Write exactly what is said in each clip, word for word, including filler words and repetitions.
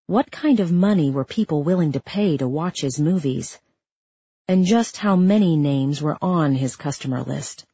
what kind of money were people willing to pay to watch his movies? And just how many names were on his customer list?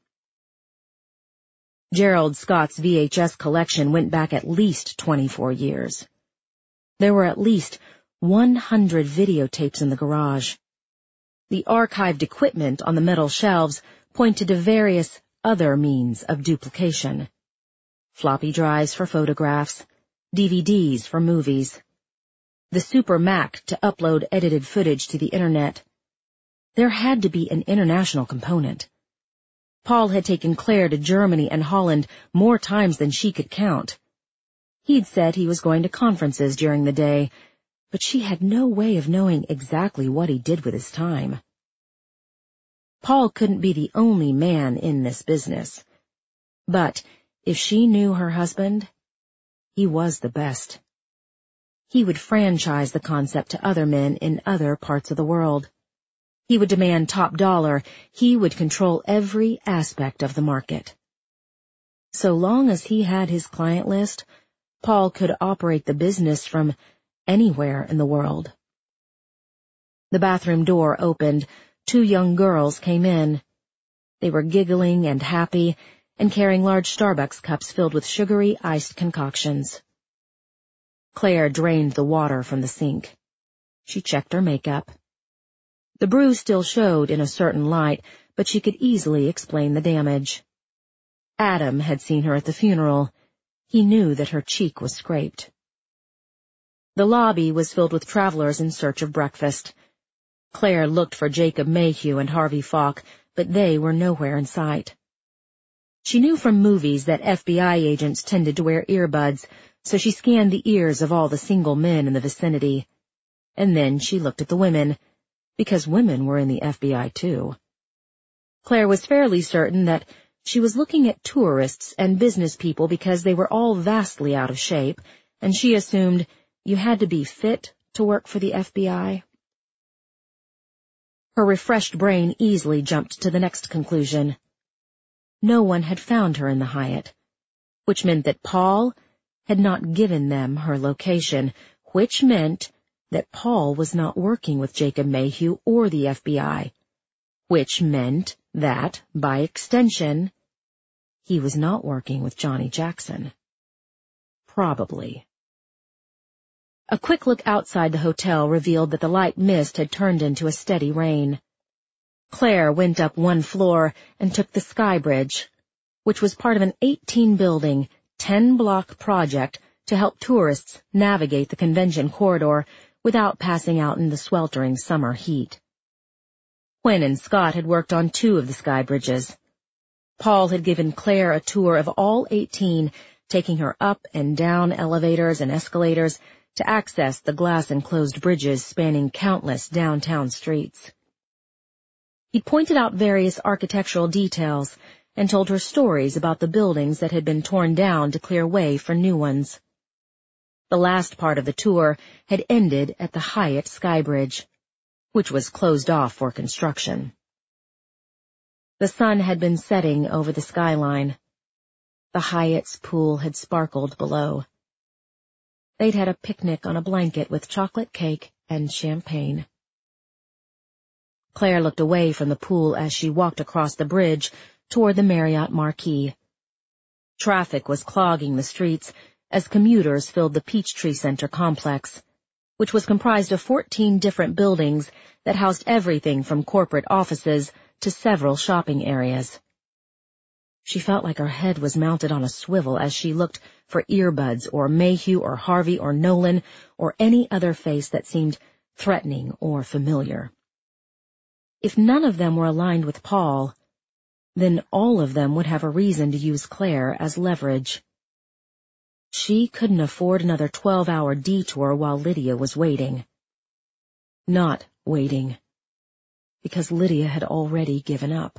Gerald Scott's V H S collection went back at least twenty-four years. There were at least one hundred videotapes in the garage. The archived equipment on the metal shelves pointed to various other means of duplication. Floppy drives for photographs, D V Ds for movies, the Super Mac to upload edited footage to the internet. There had to be an international component. Paul had taken Claire to Germany and Holland more times than she could count. He'd said he was going to conferences during the day, but she had no way of knowing exactly what he did with his time. Paul couldn't be the only man in this business. But if she knew her husband, he was the best. He would franchise the concept to other men in other parts of the world. He would demand top dollar. He would control every aspect of the market. So long as he had his client list, Paul could operate the business from anywhere in the world. The bathroom door opened. Two young girls came in. They were giggling and happy and carrying large Starbucks cups filled with sugary iced concoctions. Claire drained the water from the sink. She checked her makeup. The bruise still showed in a certain light, but she could easily explain the damage. Adam had seen her at the funeral. He knew that her cheek was scraped. The lobby was filled with travelers in search of breakfast. Claire looked for Jacob Mayhew and Harvey Falk, but they were nowhere in sight. She knew from movies that F B I agents tended to wear earbuds, so she scanned the ears of all the single men in the vicinity. And then she looked at the women, because women were in the F B I too. Claire was fairly certain that she was looking at tourists and business people because they were all vastly out of shape, and she assumed you had to be fit to work for the F B I. Her refreshed brain easily jumped to the next conclusion. No one had found her in the Hyatt, which meant that Paul had not given them her location, which meant that Paul was not working with Jacob Mayhew or the F B I, which meant that, by extension, he was not working with Johnny Jackson. Probably. A quick look outside the hotel revealed that the light mist had turned into a steady rain. Claire went up one floor and took the Sky Bridge, which was part of an eighteen-building, ten-block project to help tourists navigate the convention corridor without passing out in the sweltering summer heat. Quinn and Scott had worked on two of the Sky Bridges. Paul had given Claire a tour of all eighteen, taking her up and down elevators and escalators to access the glass-enclosed bridges spanning countless downtown streets. He pointed out various architectural details and told her stories about the buildings that had been torn down to clear way for new ones. The last part of the tour had ended at the Hyatt Sky Bridge, which was closed off for construction. The sun had been setting over the skyline. The Hyatt's pool had sparkled below. They'd had a picnic on a blanket with chocolate cake and champagne. Claire looked away from the pool as she walked across the bridge toward the Marriott Marquis. Traffic was clogging the streets as commuters filled the Peachtree Center complex, which was comprised of fourteen different buildings that housed everything from corporate offices to several shopping areas. She felt like her head was mounted on a swivel as she looked for earbuds or Mayhew or Harvey or Nolan or any other face that seemed threatening or familiar. If none of them were aligned with Paul, then all of them would have a reason to use Claire as leverage. She couldn't afford another twelve-hour detour while Lydia was waiting. Not waiting, because Lydia had already given up.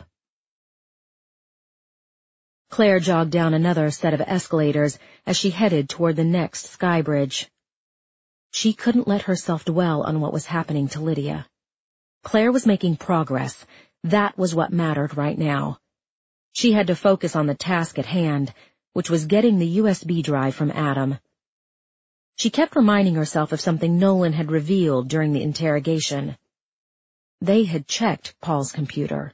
Claire jogged down another set of escalators as she headed toward the next Sky Bridge. She couldn't let herself dwell on what was happening to Lydia. Claire was making progress. That was what mattered right now. She had to focus on the task at hand, which was getting the U S B drive from Adam. She kept reminding herself of something Nolan had revealed during the interrogation. They had checked Paul's computer.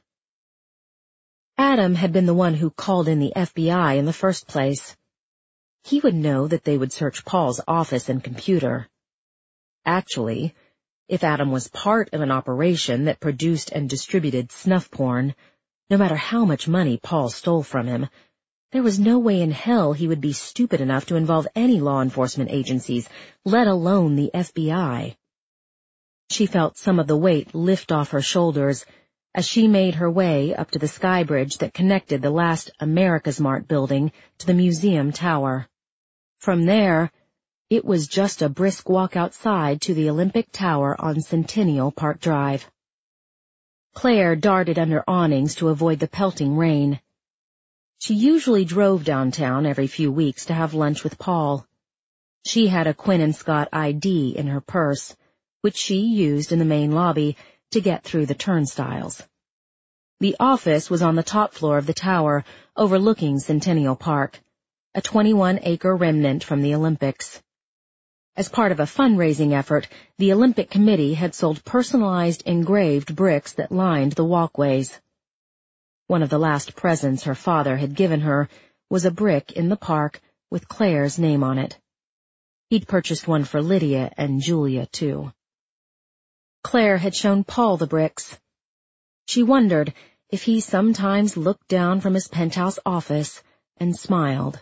Adam had been the one who called in the F B I in the first place. He would know that they would search Paul's office and computer. Actually, if Adam was part of an operation that produced and distributed snuff porn, no matter how much money Paul stole from him, there was no way in hell he would be stupid enough to involve any law enforcement agencies, let alone the F B I. She felt some of the weight lift off her shoulders as she made her way up to the sky bridge that connected the last America's Mart building to the museum tower. From there, it was just a brisk walk outside to the Olympic Tower on Centennial Park Drive. Claire darted under awnings to avoid the pelting rain. She usually drove downtown every few weeks to have lunch with Paul. She had a Quinn and Scott I D in her purse, which she used in the main lobby to get through the turnstiles. The office was on the top floor of the tower, overlooking Centennial Park, a twenty-one acre remnant from the Olympics. As part of a fundraising effort, the Olympic Committee had sold personalized engraved bricks that lined the walkways. One of the last presents her father had given her was a brick in the park with Claire's name on it. He'd purchased one for Lydia and Julia, too. Claire had shown Paul the bricks. She wondered if he sometimes looked down from his penthouse office and smiled.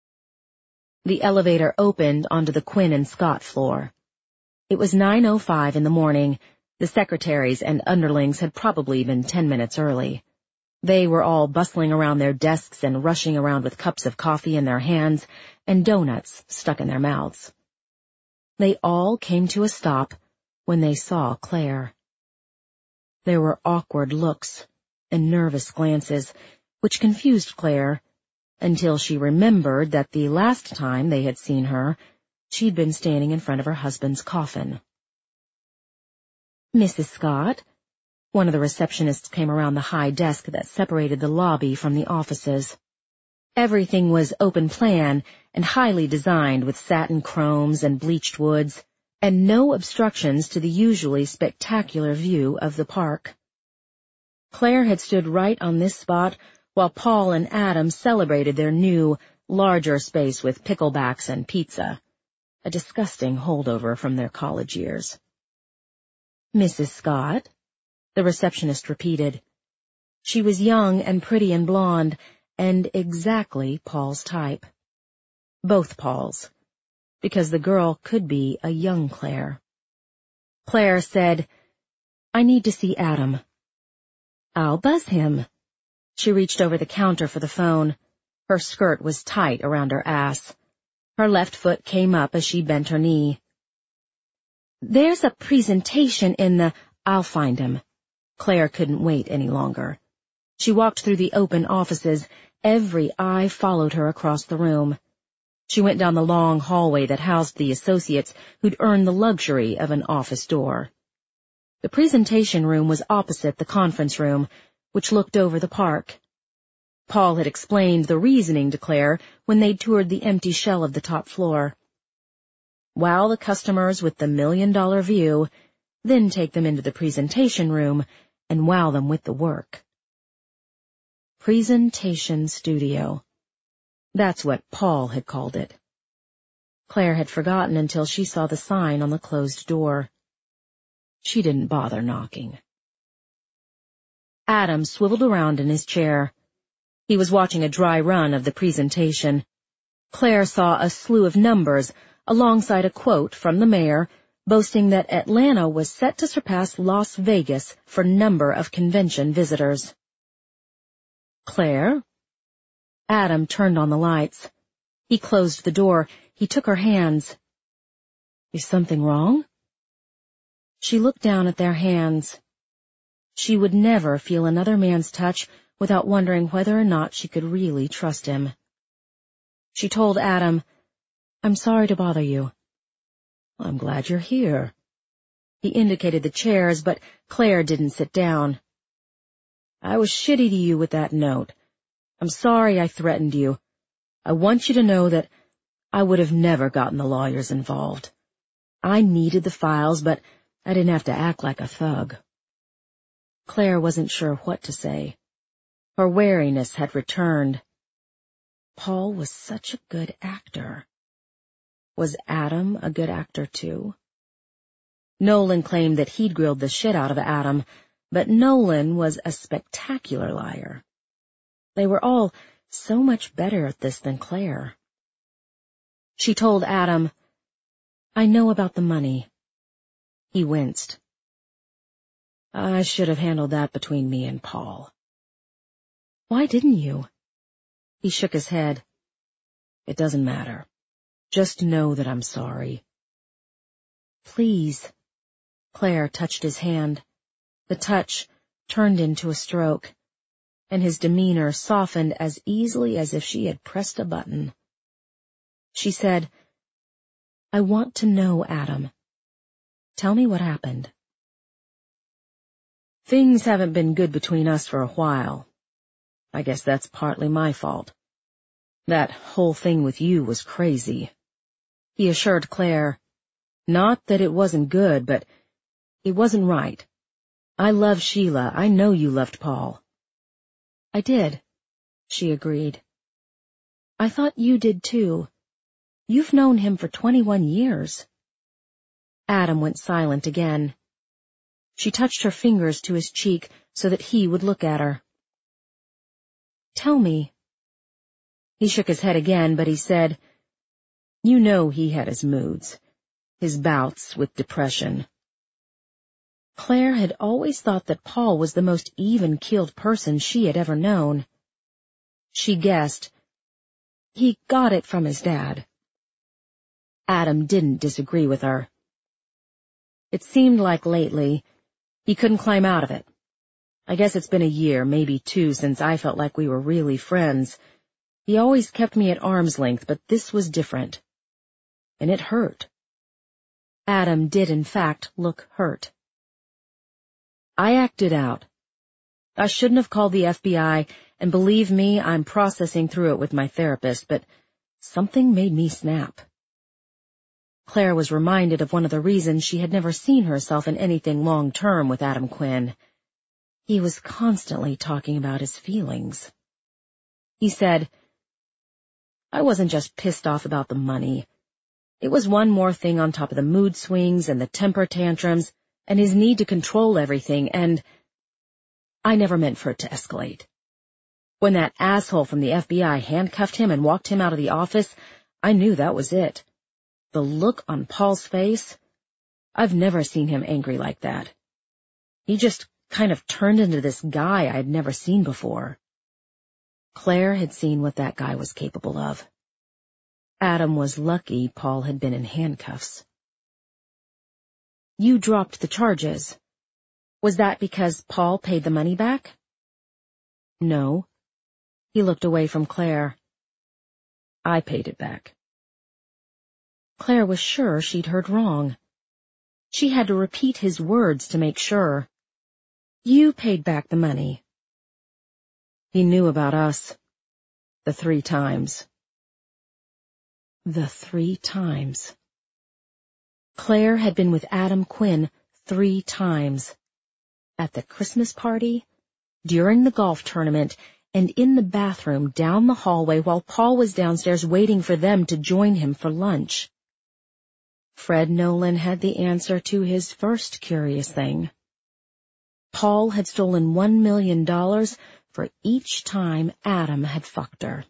The elevator opened onto the Quinn and Scott floor. It was nine oh five in the morning. The secretaries and underlings had probably been ten minutes early. They were all bustling around their desks and rushing around with cups of coffee in their hands and donuts stuck in their mouths. They all came to a stop when they saw Claire. There were awkward looks and nervous glances, which confused Claire, until she remembered that the last time they had seen her, she'd been standing in front of her husband's coffin. Missus Scott, one of the receptionists came around the high desk that separated the lobby from the offices. Everything was open plan and highly designed with satin chromes and bleached woods, and no obstructions to the usually spectacular view of the park. Claire had stood right on this spot while Paul and Adam celebrated their new, larger space with picklebacks and pizza, a disgusting holdover from their college years. Missus Scott, the receptionist repeated. She was young and pretty and blonde, and exactly Paul's type. Both Pauls, because the girl could be a young Claire. Claire said, "I need to see Adam." "I'll buzz him." She reached over the counter for the phone. Her skirt was tight around her ass. Her left foot came up as she bent her knee. "There's a presentation in the—" "I'll find him." Claire couldn't wait any longer. She walked through the open offices. Every eye followed her across the room. She went down the long hallway that housed the associates who'd earned the luxury of an office door. The presentation room was opposite the conference room, which looked over the park. Paul had explained the reasoning to Claire when they'd toured the empty shell of the top floor. Wow the customers with the million-dollar view, then take them into the presentation room and wow them with the work. Presentation studio. That's what Paul had called it. Claire had forgotten until she saw the sign on the closed door. She didn't bother knocking. Adam swiveled around in his chair. He was watching a dry run of the presentation. Claire saw a slew of numbers alongside a quote from the mayor boasting that Atlanta was set to surpass Las Vegas for number of convention visitors. "Claire?" Adam turned on the lights. He closed the door. He took her hands. "Is something wrong?" She looked down at their hands. She would never feel another man's touch without wondering whether or not she could really trust him. She told Adam, "I'm sorry to bother you." "I'm glad you're here." He indicated the chairs, but Claire didn't sit down. "I was shitty to you with that note. I'm sorry I threatened you. I want you to know that I would have never gotten the lawyers involved. I needed the files, but I didn't have to act like a thug. Claire wasn't sure what to say. Her wariness had returned. Paul was such a good actor. Was Adam a good actor, too? Nolan claimed that he'd grilled the shit out of Adam, but Nolan was a spectacular liar. They were all so much better at this than Claire. She told Adam, "I know about the money." He winced. "I should have handled that between me and Paul." "Why didn't you?" He shook his head. "It doesn't matter. Just know that I'm sorry." "Please." Claire touched his hand. The touch turned into a stroke, and his demeanor softened as easily as if she had pressed a button. She said, "I want to know, Adam. Tell me what happened." "Things haven't been good between us for a while. I guess that's partly my fault. That whole thing with you was crazy," he assured Claire. "Not that it wasn't good, but it wasn't right. I love Sheila. I know you loved Paul." "I did," she agreed. "I thought you did too. You've known him for twenty-one years. Adam went silent again. She touched her fingers to his cheek so that he would look at her. "Tell me." He shook his head again, but he said, "You know he had his moods, his bouts with depression." Claire had always thought that Paul was the most even-keeled person she had ever known. She guessed. He got it from his dad. Adam didn't disagree with her. "It seemed like lately he couldn't climb out of it. I guess it's been a year, maybe two, since I felt like we were really friends. He always kept me at arm's length, but this was different. And it hurt." Adam did, in fact, look hurt. "I acted out. I shouldn't have called the F B I, and believe me, I'm processing through it with my therapist, but something made me snap." Claire was reminded of one of the reasons she had never seen herself in anything long-term with Adam Quinn. He was constantly talking about his feelings. He said, "I wasn't just pissed off about the money. It was one more thing on top of the mood swings and the temper tantrums and his need to control everything, and I never meant for it to escalate. When that asshole from the F B I handcuffed him and walked him out of the office, I knew that was it. The look on Paul's face, I've never seen him angry like that. He just kind of turned into this guy I'd never seen before." Claire had seen what that guy was capable of. Adam was lucky Paul had been in handcuffs. "You dropped the charges. Was that because Paul paid the money back?" "No." He looked away from Claire. "I paid it back." Claire was sure she'd heard wrong. She had to repeat his words to make sure. "You paid back the money." "He knew about us. The three times." The three times. Claire had been with Adam Quinn three times. At the Christmas party, during the golf tournament, and in the bathroom down the hallway while Paul was downstairs waiting for them to join him for lunch. Fred Nolan had the answer to his first curious thing. Paul had stolen one million dollars for each time Adam had fucked her.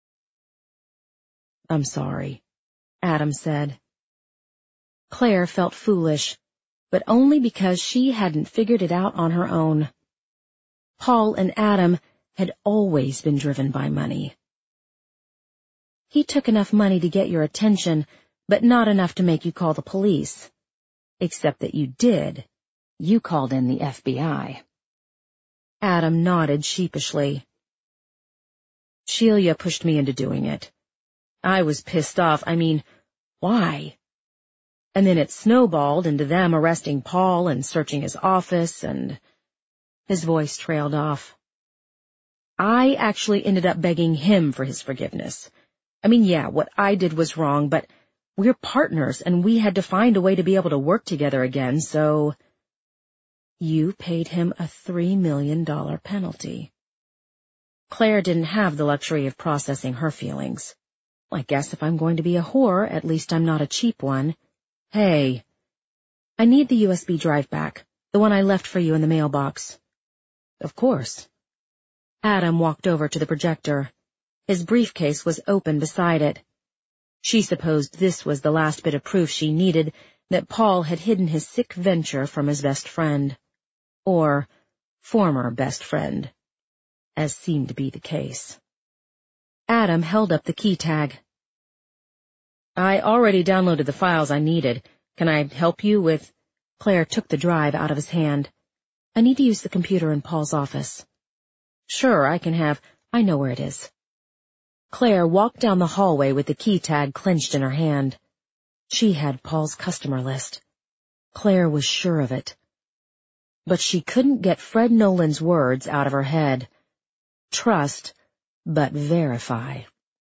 "I'm sorry," Adam said. Claire felt foolish, but only because she hadn't figured it out on her own. Paul and Adam had always been driven by money. "He took enough money to get your attention, but not enough to make you call the police. Except that you did. You called in the F B I." Adam nodded sheepishly. "Sheila pushed me into doing it. I was pissed off. I mean, why? And then it snowballed into them arresting Paul and searching his office, and..." His voice trailed off. "I actually ended up begging him for his forgiveness. I mean, yeah, what I did was wrong, but we're partners, and we had to find a way to be able to work together again, so... You paid him a three million dollar penalty. Claire didn't have the luxury of processing her feelings. I guess if I'm going to be a whore, at least I'm not a cheap one. Hey, I need the U S B drive back, the one I left for you in the mailbox. Of course. Adam walked over to the projector. His briefcase was open beside it. She supposed this was the last bit of proof she needed that Paul had hidden his sick venture from his best friend. Or former best friend, as seemed to be the case. Adam held up the key tag. I already downloaded the files I needed. Can I help you with... Claire took the drive out of his hand. I need to use the computer in Paul's office. Sure, I can have... I know where it is. Claire walked down the hallway with the key tag clenched in her hand. She had Paul's customer list. Claire was sure of it. But she couldn't get Fred Nolan's words out of her head. Trust, but verify.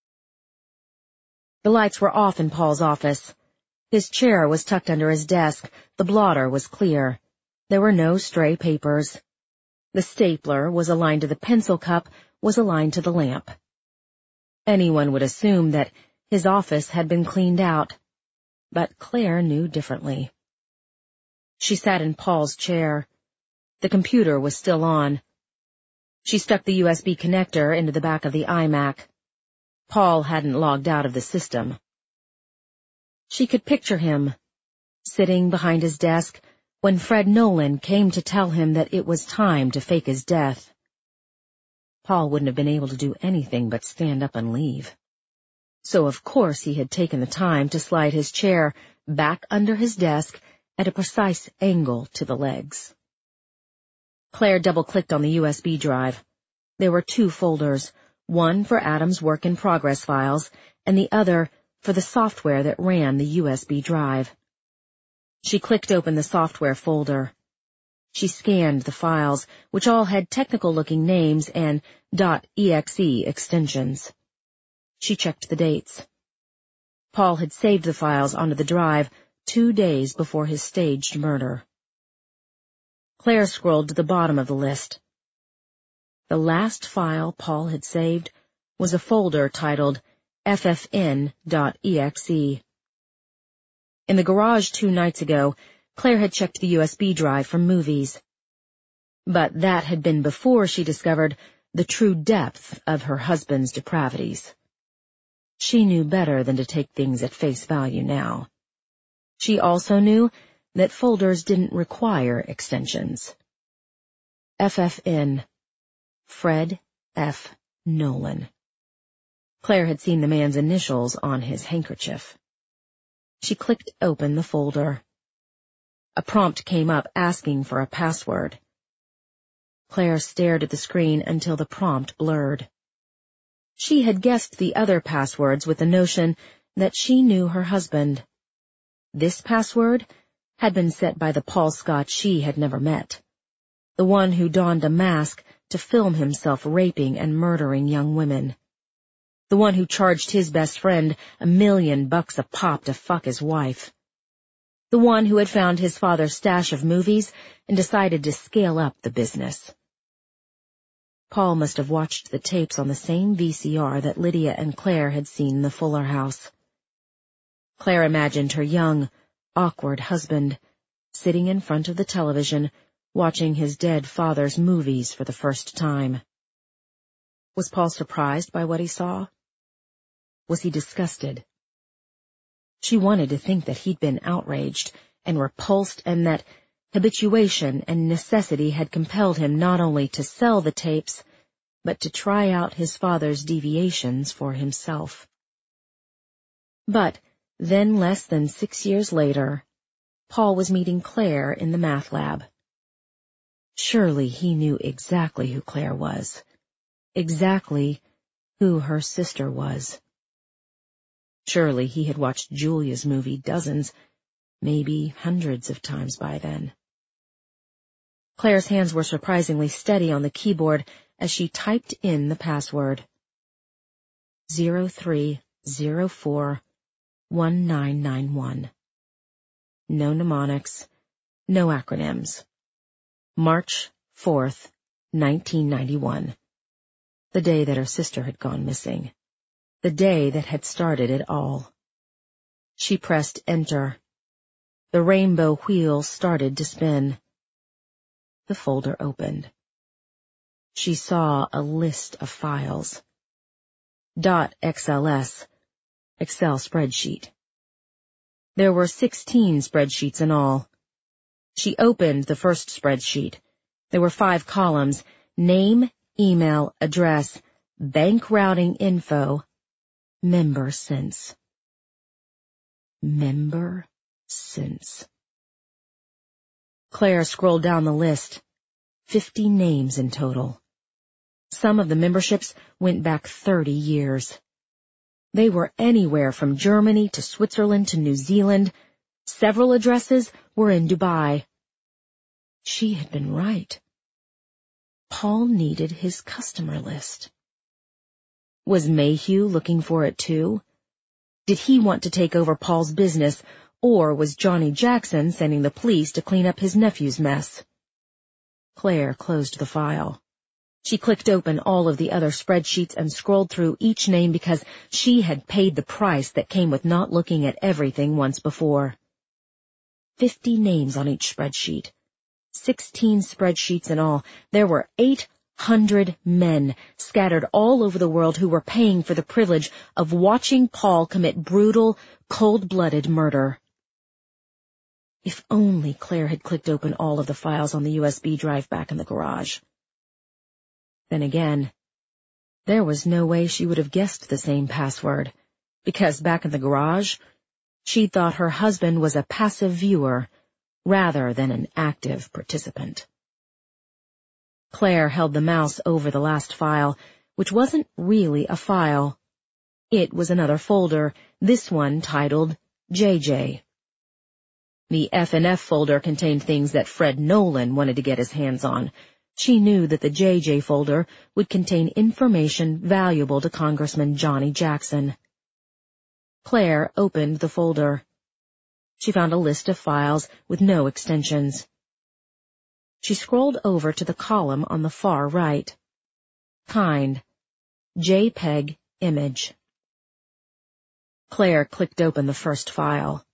The lights were off in Paul's office. His chair was tucked under his desk. The blotter was clear. There were no stray papers. The stapler was aligned to the pencil cup, was aligned to the lamp. Anyone would assume that his office had been cleaned out, but Claire knew differently. She sat in Paul's chair. The computer was still on. She stuck the U S B connector into the back of the iMac. Paul hadn't logged out of the system. She could picture him, sitting behind his desk, when Fred Nolan came to tell him that it was time to fake his death. Paul wouldn't have been able to do anything but stand up and leave. So of course he had taken the time to slide his chair back under his desk at a precise angle to the legs. Claire double-clicked on the U S B drive. There were two folders, one for Adam's work-in-progress files, and the other for the software that ran the U S B drive. She clicked open the software folder. She scanned the files, which all had technical-looking names and .exe extensions. She checked the dates. Paul had saved the files onto the drive two days before his staged murder. Claire scrolled to the bottom of the list. The last file Paul had saved was a folder titled F F N dot E X E. In the garage two nights ago, Claire had checked the U S B drive for movies. But that had been before she discovered the true depth of her husband's depravities. She knew better than to take things at face value now. She also knew that folders didn't require extensions. F F N. Fred F. Nolan. Claire had seen the man's initials on his handkerchief. She clicked open the folder. A prompt came up asking for a password. Claire stared at the screen until the prompt blurred. She had guessed the other passwords with the notion that she knew her husband. This password had been set by the Paul Scott she had never met, the one who donned a mask to film himself raping and murdering young women, the one who charged his best friend a million bucks a pop to fuck his wife, the one who had found his father's stash of movies and decided to scale up the business. Paul must have watched the tapes on the same V C R that Lydia and Claire had seen in the Fuller house. Claire imagined her young, awkward husband, sitting in front of the television, watching his dead father's movies for the first time. Was Paul surprised by what he saw? Was he disgusted? She wanted to think that he'd been outraged and repulsed, and that habituation and necessity had compelled him not only to sell the tapes, but to try out his father's deviations for himself. But then, less than six years later, Paul was meeting Claire in the math lab. Surely he knew exactly who Claire was, exactly who her sister was. Surely he had watched Julia's movie dozens, maybe hundreds of times by then. Claire's hands were surprisingly steady on the keyboard as she typed in the password. Zero three zero four one nine nine one. No mnemonics, no acronyms. March fourth, nineteen ninety-one. The day that her sister had gone missing. The day that had started it all. She pressed enter. The rainbow wheel started to spin. The folder opened. She saw a list of files. .xls, Excel spreadsheet. There were sixteen spreadsheets in all. She opened the first spreadsheet. There were five columns: name, email, address, bank routing info, member since. Member since. Claire scrolled down the list. Fifty names in total. Some of the memberships went back thirty years. They were anywhere from Germany to Switzerland to New Zealand. Several addresses were in Dubai. She had been right. Paul needed his customer list. Was Mayhew looking for it too? Did he want to take over Paul's business, or was Johnny Jackson sending the police to clean up his nephew's mess? Claire closed the file. She clicked open all of the other spreadsheets and scrolled through each name because she had paid the price that came with not looking at everything once before. Fifty names on each spreadsheet. Sixteen spreadsheets in all. There were eight hundred men scattered all over the world who were paying for the privilege of watching Paul commit brutal, cold-blooded murder. If only Claire had clicked open all of the files on the U S B drive back in the garage. Then again, there was no way she would have guessed the same password, because back in the garage, she thought her husband was a passive viewer rather than an active participant. Claire held the mouse over the last file, which wasn't really a file. It was another folder, this one titled J J. The F and F folder contained things that Fred Nolan wanted to get his hands on. She knew that the J J folder would contain information valuable to Congressman Johnny Jackson. Claire opened the folder. She found a list of files with no extensions. She scrolled over to the column on the far right. Kind. JPEG image. Claire clicked open the first file.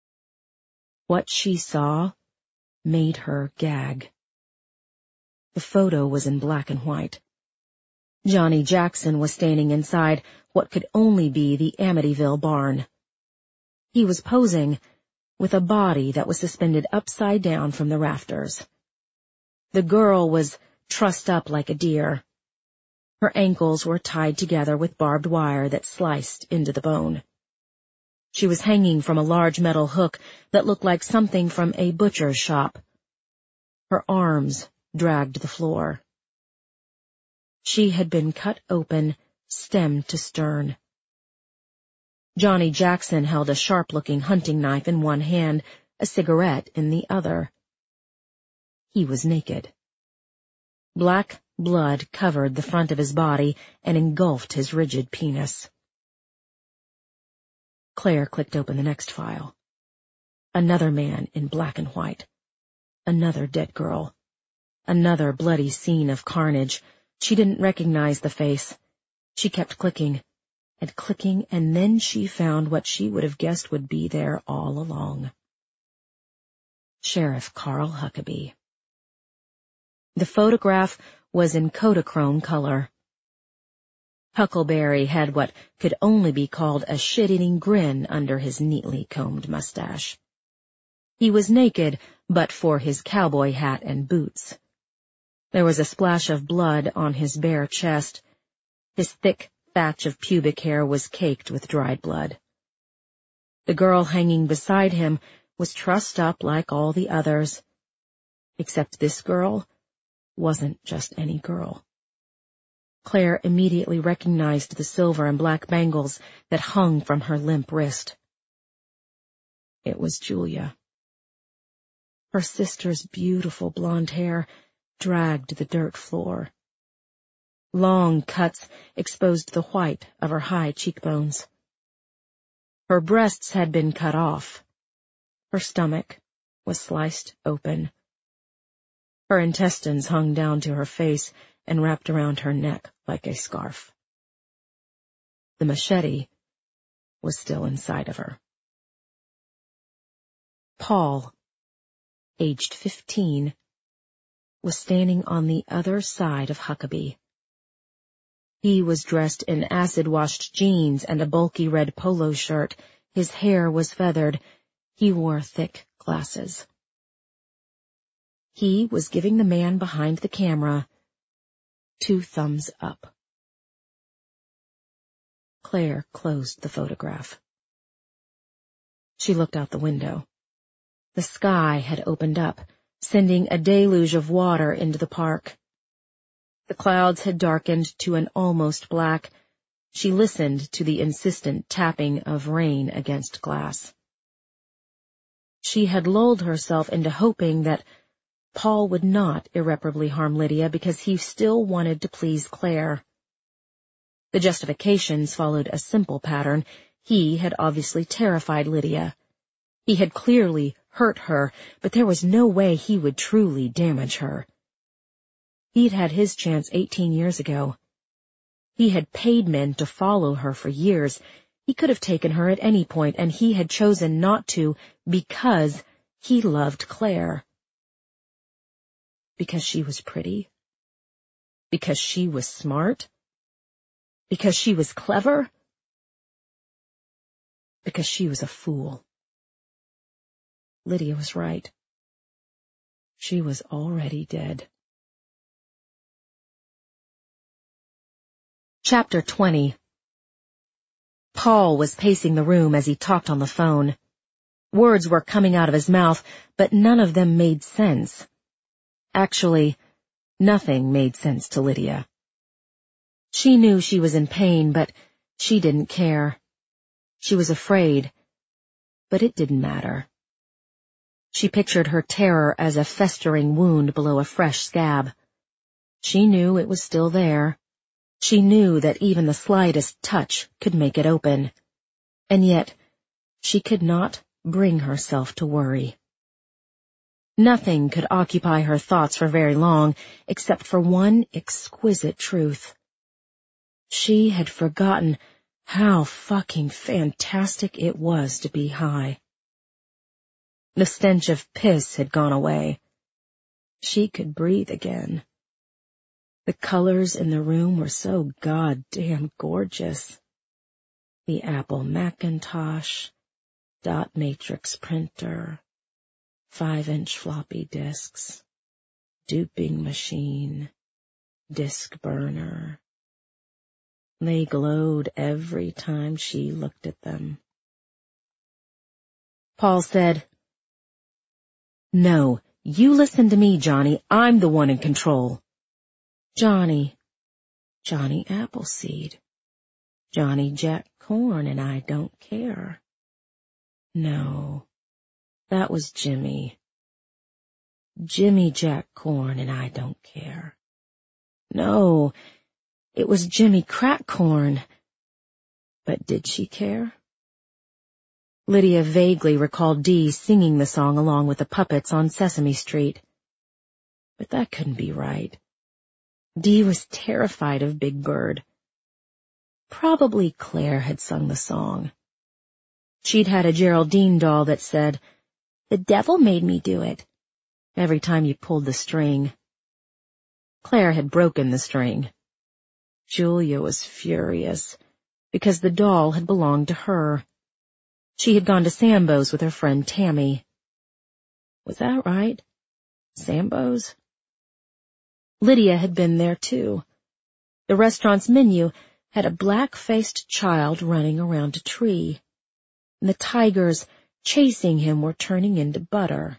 What she saw made her gag. The photo was in black and white. Johnny Jackson was standing inside what could only be the Amityville barn. He was posing with a body that was suspended upside down from the rafters. The girl was trussed up like a deer. Her ankles were tied together with barbed wire that sliced into the bone. She was hanging from a large metal hook that looked like something from a butcher's shop. Her arms dragged the floor. She had been cut open, stem to stern. Johnny Jackson held a sharp-looking hunting knife in one hand, a cigarette in the other. He was naked. Black blood covered the front of his body and engulfed his rigid penis. Claire clicked open the next file. Another man in black and white. Another dead girl. Another bloody scene of carnage. She didn't recognize the face. She kept clicking and clicking, and then she found what she would have guessed would be there all along. Sheriff Carl Huckabee. The photograph was in Kodachrome color. Huckleberry had what could only be called a shit-eating grin under his neatly combed mustache. He was naked, but for his cowboy hat and boots. There was a splash of blood on his bare chest. His thick thatch of pubic hair was caked with dried blood. The girl hanging beside him was trussed up like all the others, except this girl wasn't just any girl. Claire immediately recognized the silver and black bangles that hung from her limp wrist. It was Julia. Her sister's beautiful blonde hair dragged the dirt floor. Long cuts exposed the white of her high cheekbones. Her breasts had been cut off. Her stomach was sliced open. Her intestines hung down to her face and wrapped around her neck like a scarf. The machete was still inside of her. Paul, aged fifteen, was standing on the other side of Huckabee. He was dressed in acid-washed jeans and a bulky red polo shirt. His hair was feathered. He wore thick glasses. He was giving the man behind the camera two thumbs up. Claire closed the photograph. She looked out the window. The sky had opened up, sending a deluge of water into the park. The clouds had darkened to an almost black. She listened to the insistent tapping of rain against glass. She had lulled herself into hoping that Paul would not irreparably harm Lydia because he still wanted to please Claire. The justifications followed a simple pattern. He had obviously terrified Lydia. He had clearly hurt her, but there was no way he would truly damage her. He'd had his chance eighteen years ago. He had paid men to follow her for years. He could have taken her at any point, and he had chosen not to because he loved Claire. Because she was pretty? Because she was smart? Because she was clever? Because she was a fool. Lydia was right. She was already dead. Chapter twenty. Paul was pacing the room as he talked on the phone. Words were coming out of his mouth, but none of them made sense. Actually, nothing made sense to Lydia. She knew she was in pain, but she didn't care. She was afraid, but it didn't matter. She pictured her terror as a festering wound below a fresh scab. She knew it was still there. She knew that even the slightest touch could make it open. And yet, she could not bring herself to worry. Nothing could occupy her thoughts for very long, except for one exquisite truth. She had forgotten how fucking fantastic it was to be high. The stench of piss had gone away. She could breathe again. The colors in the room were so goddamn gorgeous. The Apple Macintosh, dot matrix printer, five-inch floppy disks, duping machine, disk burner. They glowed every time she looked at them. Paul said, "No, you listen to me, Johnny. I'm the one in control." Johnny, Johnny Appleseed, Johnny Jack Corn, and I don't care. No, that was Jimmy. Jimmy Jack Corn, and I don't care. No, it was Jimmy Crack Corn. But did she care? Lydia vaguely recalled Dee singing the song along with the puppets on Sesame Street. But that couldn't be right. Dee was terrified of Big Bird. Probably Claire had sung the song. She'd had a Geraldine doll that said, "The devil made me do it," every time you pulled the string. Claire had broken the string. Julia was furious, because the doll had belonged to her. She had gone to Sambo's with her friend Tammy. Was that right? Sambo's? Lydia had been there, too. The restaurant's menu had a black-faced child running around a tree, and the tigers chasing him were turning into butter.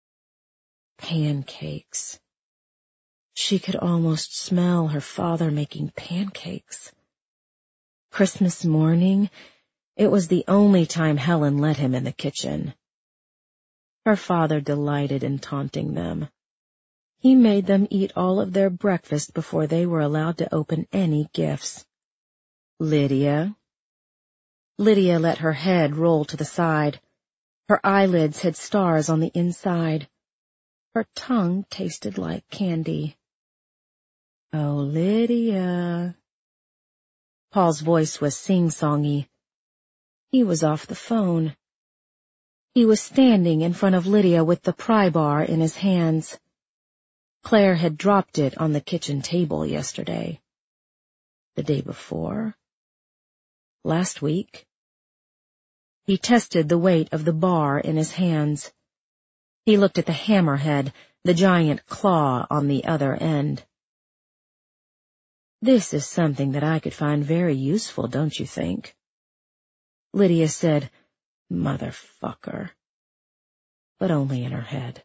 Pancakes. She could almost smell her father making pancakes. Christmas morning, it was the only time Helen let him in the kitchen. Her father delighted in taunting them. He made them eat all of their breakfast before they were allowed to open any gifts. Lydia, Lydia let her head roll to the side. Her eyelids had stars on the inside. Her tongue tasted like candy. "Oh, Lydia." Paul's voice was sing-songy. He was off the phone. He was standing in front of Lydia with the pry bar in his hands. Claire had dropped it on the kitchen table yesterday. The day before? Last week? He tested the weight of the bar in his hands. He looked at the hammerhead, the giant claw on the other end. "This is something that I could find very useful, don't you think?" Lydia said, "Motherfucker," but only in her head.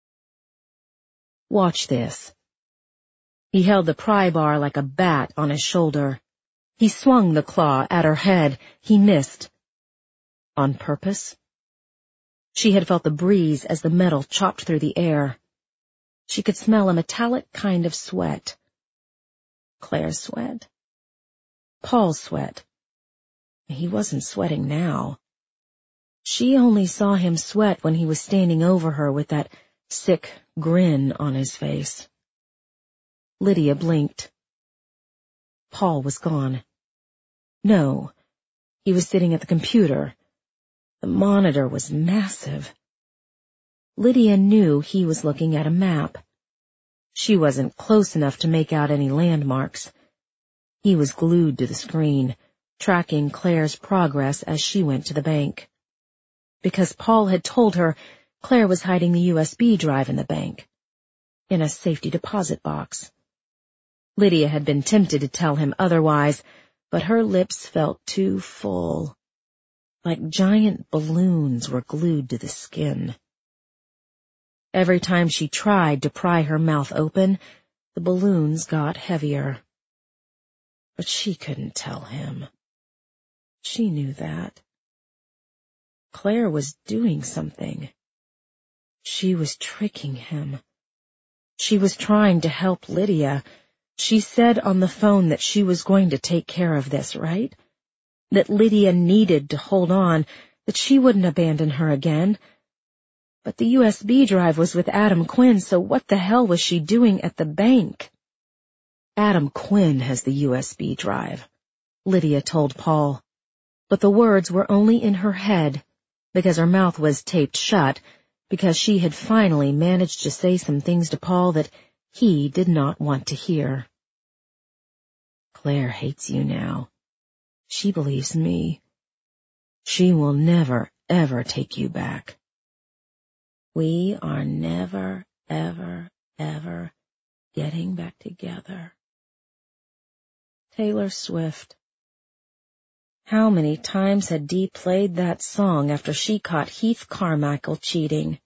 "Watch this." He held the pry bar like a bat on his shoulder. He swung the claw at her head. He missed. On purpose? She had felt the breeze as the metal chopped through the air. She could smell a metallic kind of sweat. Claire's sweat? Paul's sweat. He wasn't sweating now. She only saw him sweat when he was standing over her with that sick grin on his face. Lydia blinked. Paul was gone. No, he was sitting at the computer. The monitor was massive. Lydia knew he was looking at a map. She wasn't close enough to make out any landmarks. He was glued to the screen, tracking Claire's progress as she went to the bank. Because Paul had told her Claire was hiding the U S B drive in the bank, in a safety deposit box. Lydia had been tempted to tell him otherwise, but her lips felt too full. Like giant balloons were glued to the skin. Every time she tried to pry her mouth open, the balloons got heavier. But she couldn't tell him. She knew that. Claire was doing something. She was tricking him. She was trying to help Lydia. She said on the phone that she was going to take care of this, right? That Lydia needed to hold on, that she wouldn't abandon her again. But the U S B drive was with Adam Quinn, so what the hell was she doing at the bank? Adam Quinn has the U S B drive, Lydia told Paul. But the words were only in her head, because her mouth was taped shut, because she had finally managed to say some things to Paul that he did not want to hear. Claire hates you now. She believes me. She will never, ever take you back. We are never, ever, ever getting back together. Taylor Swift. How many times had Dee played that song after she caught Heath Carmichael cheating?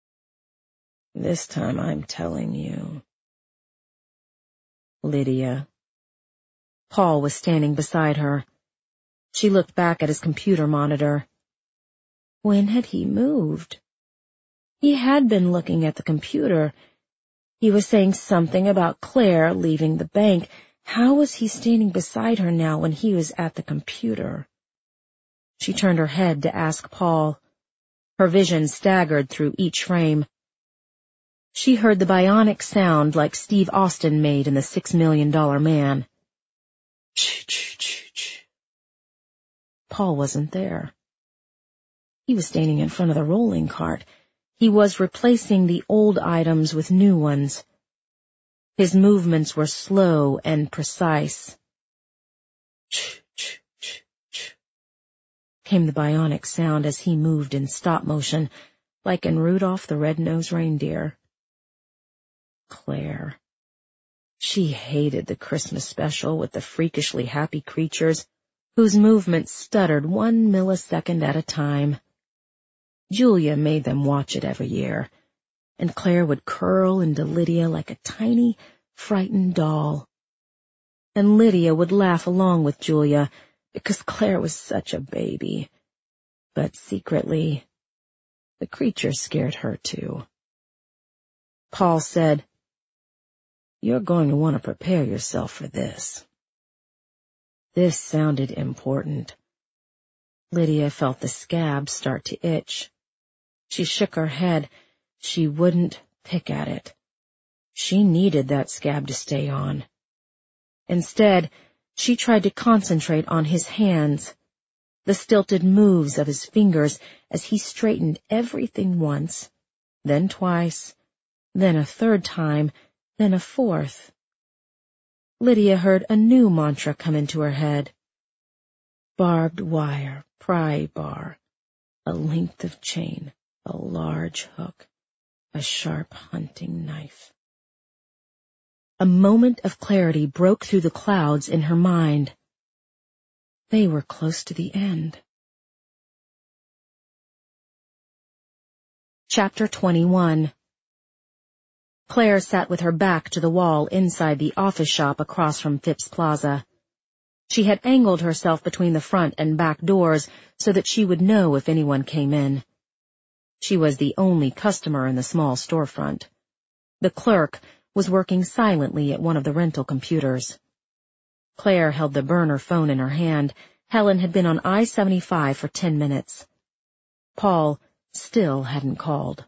This time I'm telling you. Lydia. Paul was standing beside her. She looked back at his computer monitor. When had he moved? He had been looking at the computer. He was saying something about Claire leaving the bank. How was he standing beside her now when he was at the computer? She turned her head to ask Paul. Her vision staggered through each frame. She heard the bionic sound like Steve Austin made in The Six Million Dollar Man. Ch-ch-ch-ch. Paul wasn't there. He was standing in front of the rolling cart. He was replacing the old items with new ones. His movements were slow and precise. Ch-ch-ch-ch. Came the bionic sound as he moved in stop motion, like in Rudolph the Red-Nosed Reindeer. Claire. She hated the Christmas special with the freakishly happy creatures whose movements stuttered one millisecond at a time. Julia made them watch it every year, and Claire would curl into Lydia like a tiny, frightened doll. And Lydia would laugh along with Julia because Claire was such a baby. But secretly, the creatures scared her too. Paul said, "You're going to want to prepare yourself for this." This sounded important. Lydia felt the scab start to itch. She shook her head. She wouldn't pick at it. She needed that scab to stay on. Instead, she tried to concentrate on his hands, the stilted moves of his fingers as he straightened everything once, then twice, then a third time, then a fourth. Lydia heard a new mantra come into her head. Barbed wire, pry bar, a length of chain, a large hook, a sharp hunting knife. A moment of clarity broke through the clouds in her mind. They were close to the end. Chapter twenty-one. Claire sat with her back to the wall inside the office shop across from Phipps Plaza. She had angled herself between the front and back doors so that she would know if anyone came in. She was the only customer in the small storefront. The clerk was working silently at one of the rental computers. Claire held the burner phone in her hand. Helen had been on I seventy-five for ten minutes. Paul still hadn't called.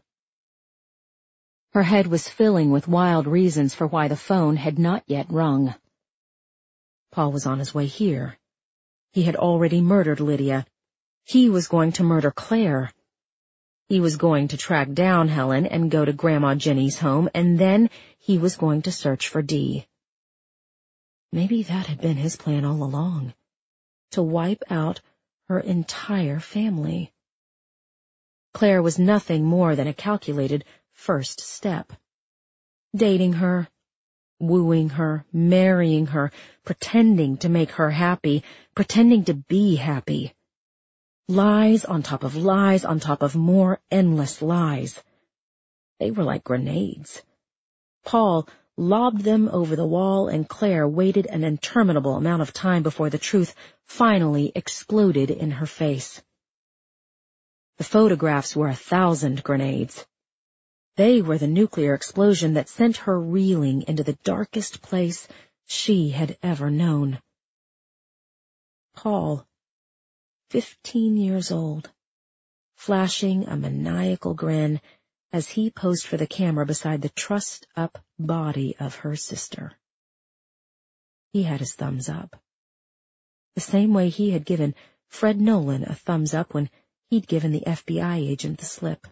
Her head was filling with wild reasons for why the phone had not yet rung. Paul was on his way here. He had already murdered Lydia. He was going to murder Claire. He was going to track down Helen and go to Grandma Jenny's home, and then he was going to search for Dee. Maybe that had been his plan all along, to wipe out her entire family. Claire was nothing more than a calculated first step. Dating her, wooing her, marrying her, pretending to make her happy, pretending to be happy. Lies on top of lies on top of more endless lies. They were like grenades. Paul lobbed them over the wall, and Claire waited an interminable amount of time before the truth finally exploded in her face. The photographs were a thousand grenades. They were the nuclear explosion that sent her reeling into the darkest place she had ever known. Paul, fifteen years old, flashing a maniacal grin as he posed for the camera beside the trussed-up body of her sister. He had his thumbs up, the same way he had given Fred Nolan a thumbs up when he'd given the F B I agent the slip.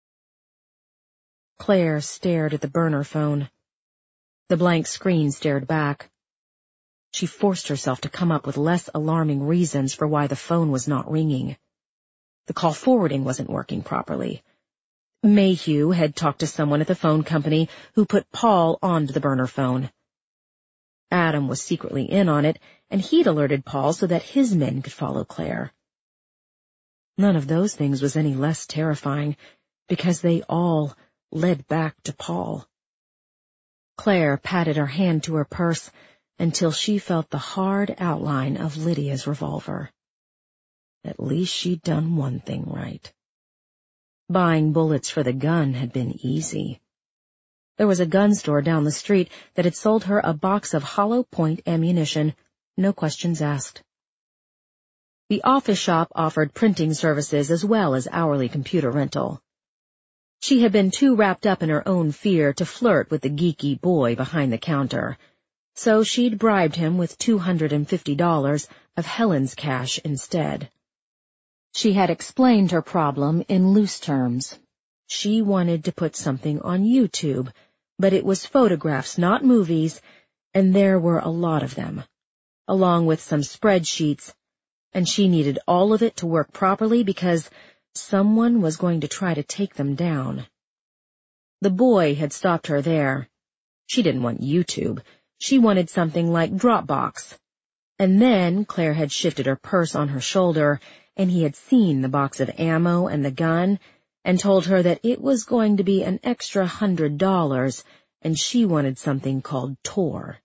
Claire stared at the burner phone. The blank screen stared back. She forced herself to come up with less alarming reasons for why the phone was not ringing. The call forwarding wasn't working properly. Mayhew had talked to someone at the phone company who put Paul onto the burner phone. Adam was secretly in on it, and he'd alerted Paul so that his men could follow Claire. None of those things was any less terrifying, because they all led back to Paul. Claire patted her hand to her purse until she felt the hard outline of Lydia's revolver. At least she'd done one thing right. Buying bullets for the gun had been easy. There was a gun store down the street that had sold her a box of hollow point ammunition, no questions asked. The office shop offered printing services as well as hourly computer rental. She had been too wrapped up in her own fear to flirt with the geeky boy behind the counter, so she'd bribed him with two hundred fifty dollars of Helen's cash instead. She had explained her problem in loose terms. She wanted to put something on YouTube, but it was photographs, not movies, and there were a lot of them, along with some spreadsheets, and she needed all of it to work properly because someone was going to try to take them down. The boy had stopped her there. She didn't want YouTube. She wanted something like Dropbox. And then Claire had shifted her purse on her shoulder, and he had seen the box of ammo and the gun, and told her that it was going to be an extra hundred dollars, and she wanted something called Tor.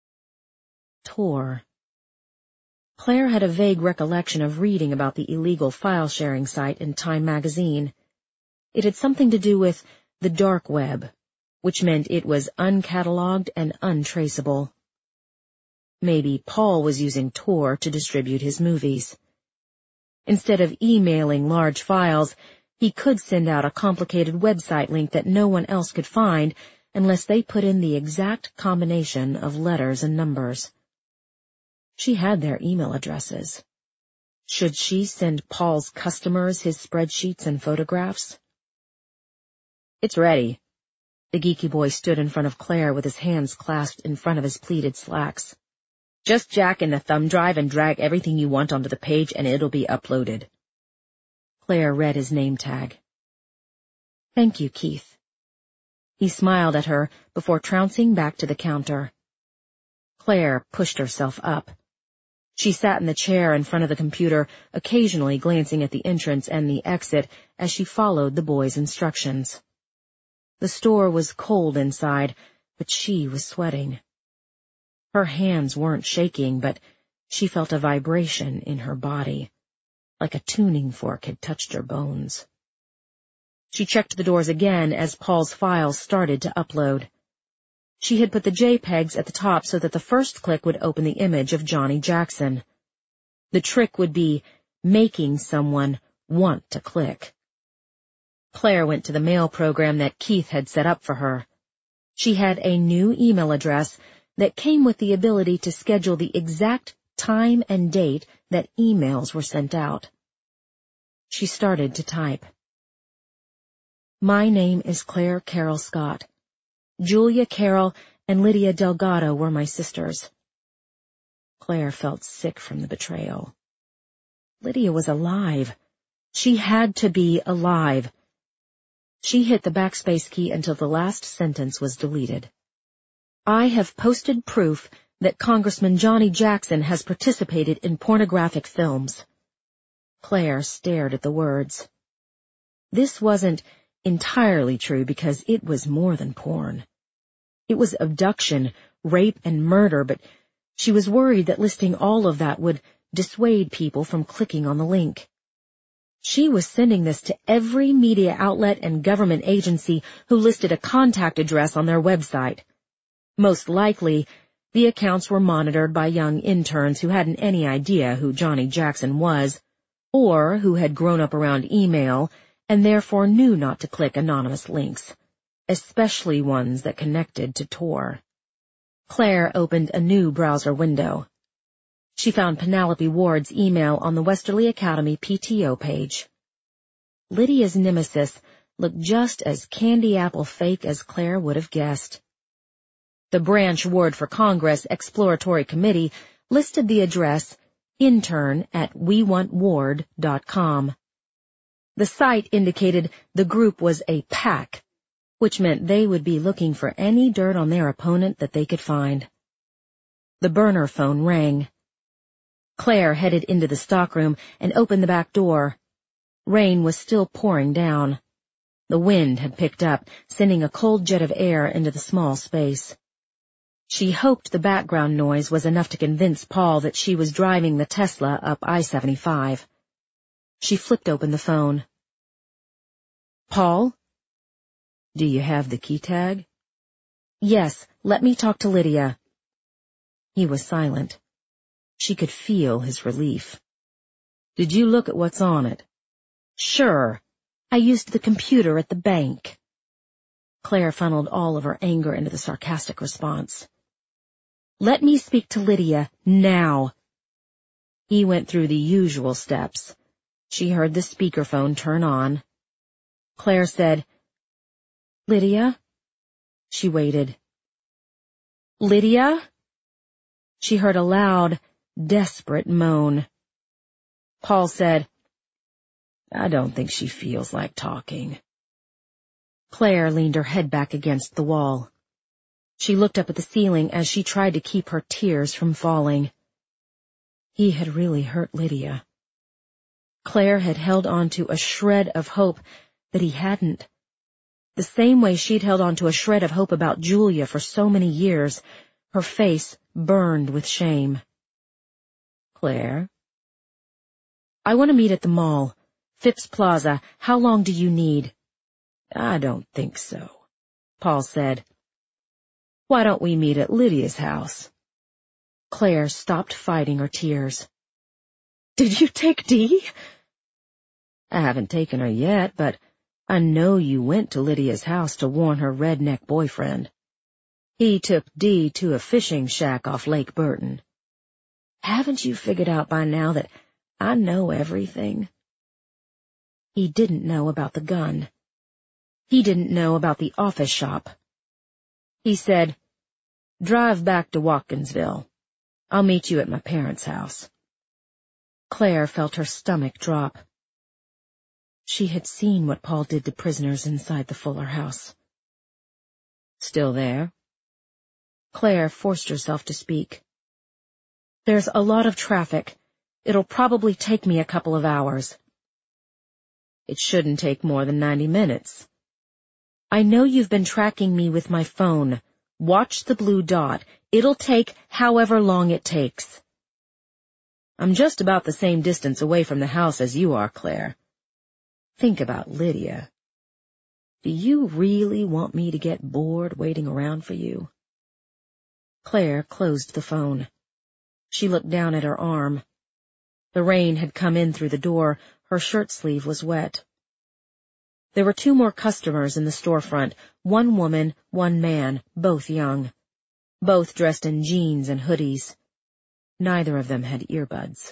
Tor. Claire had a vague recollection of reading about the illegal file-sharing site in Time magazine. It had something to do with the dark web, which meant it was uncatalogued and untraceable. Maybe Paul was using Tor to distribute his movies. Instead of emailing large files, he could send out a complicated website link that no one else could find unless they put in the exact combination of letters and numbers. She had their email addresses. Should she send Paul's customers his spreadsheets and photographs? "It's ready." The geeky boy stood in front of Claire with his hands clasped in front of his pleated slacks. "Just jack in the thumb drive and drag everything you want onto the page and it'll be uploaded." Claire read his name tag. "Thank you, Keith." He smiled at her before trouncing back to the counter. Claire pushed herself up. She sat in the chair in front of the computer, occasionally glancing at the entrance and the exit as she followed the boy's instructions. The store was cold inside, but she was sweating. Her hands weren't shaking, but she felt a vibration in her body, like a tuning fork had touched her bones. She checked the doors again as Paul's files started to upload. She had put the JPEGs at the top so that the first click would open the image of Johnny Jackson. The trick would be making someone want to click. Claire went to the mail program that Keith had set up for her. She had a new email address that came with the ability to schedule the exact time and date that emails were sent out. She started to type. "My name is Claire Carol Scott. Julia Carroll and Lydia Delgado were my sisters." Claire felt sick from the betrayal. Lydia was alive. She had to be alive. She hit the backspace key until the last sentence was deleted. "I have posted proof that Congressman Johnny Jackson has participated in pornographic films." Claire stared at the words. This wasn't entirely true because it was more than porn. It was abduction, rape, and murder, but she was worried that listing all of that would dissuade people from clicking on the link. She was sending this to every media outlet and government agency who listed a contact address on their website. Most likely, the accounts were monitored by young interns who hadn't any idea who Johnny Jackson was, or who had grown up around email and therefore knew not to click anonymous links, especially ones that connected to Tor. Claire opened a new browser window. She found Penelope Ward's email on the Westerly Academy P T O page. Lydia's nemesis looked just as candy apple fake as Claire would have guessed. The Branch Ward for Congress Exploratory Committee listed the address intern at we want ward dot com. The site indicated the group was a PAC, which meant they would be looking for any dirt on their opponent that they could find. The burner phone rang. Claire headed into the stockroom and opened the back door. Rain was still pouring down. The wind had picked up, sending a cold jet of air into the small space. She hoped the background noise was enough to convince Paul that she was driving the Tesla up I seventy-five. She flipped open the phone. "Paul? Do you have the key tag?" "Yes, let me talk to Lydia." He was silent. She could feel his relief. "Did you look at what's on it?" "Sure. I used the computer at the bank." Claire funneled all of her anger into the sarcastic response. "Let me speak to Lydia now." He went through the usual steps. She heard the speakerphone turn on. Claire said, "Lydia?" She waited. "Lydia?" She heard a loud, desperate moan. Paul said, "I don't think she feels like talking." Claire leaned her head back against the wall. She looked up at the ceiling as she tried to keep her tears from falling. He had really hurt Lydia. Claire had held on to a shred of hope that he hadn't. The same way she'd held on to a shred of hope about Julia for so many years, her face burned with shame. "Claire?" "I want to meet at the mall. Phipps Plaza. How long do you need?" "I don't think so," Paul said. "Why don't we meet at Lydia's house?" Claire stopped fighting her tears. "Did you take Dee?" I haven't taken her yet, but I know you went to Lydia's house to warn her redneck boyfriend. He took Dee to a fishing shack off Lake Burton. Haven't you figured out by now that I know everything?" He didn't know about the gun. He didn't know about the office shop. He said, "Drive back to Watkinsville. I'll meet you at my parents' house." Claire felt her stomach drop. She had seen what Paul did to prisoners inside the Fuller house. "Still there?" Claire forced herself to speak. "There's a lot of traffic. It'll probably take me a couple of hours." "It shouldn't take more than ninety minutes. I know you've been tracking me with my phone. Watch the blue dot. It'll take however long it takes." "I'm just about the same distance away from the house as you are, Claire. Think about Lydia. Do you really want me to get bored waiting around for you?" Claire closed the phone. She looked down at her arm. The rain had come in through the door. Her shirt sleeve was wet. There were two more customers in the storefront, one woman, one man, both young. Both dressed in jeans and hoodies. Neither of them had earbuds.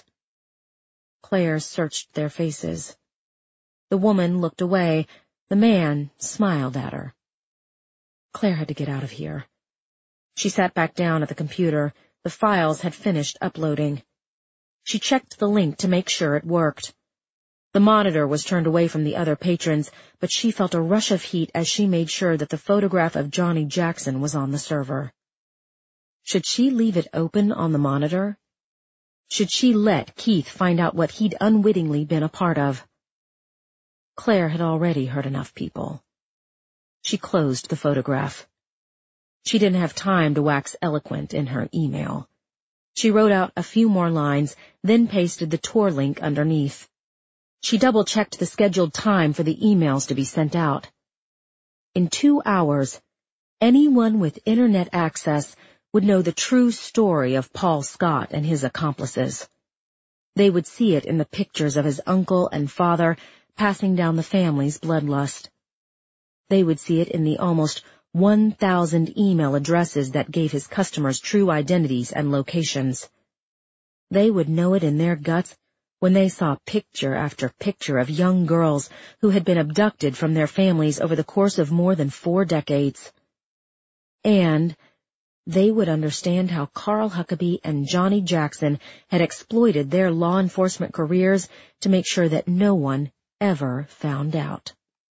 Claire searched their faces. The woman looked away. The man smiled at her. Claire had to get out of here. She sat back down at the computer. The files had finished uploading. She checked the link to make sure it worked. The monitor was turned away from the other patrons, but she felt a rush of heat as she made sure that the photograph of Johnny Jackson was on the server. Should she leave it open on the monitor? Should she let Keith find out what he'd unwittingly been a part of? Claire had already hurt enough people. She closed the photograph. She didn't have time to wax eloquent in her email. She wrote out a few more lines, then pasted the Tor link underneath. She double-checked the scheduled time for the emails to be sent out. In two hours, anyone with internet access would know the true story of Paul Scott and his accomplices. They would see it in the pictures of his uncle and father passing down the family's bloodlust. They would see it in the almost one thousand email addresses that gave his customers true identities and locations. They would know it in their guts when they saw picture after picture of young girls who had been abducted from their families over the course of more than four decades. And they would understand how Carl Huckabee and Johnny Jackson had exploited their law enforcement careers to make sure that no one ever found out.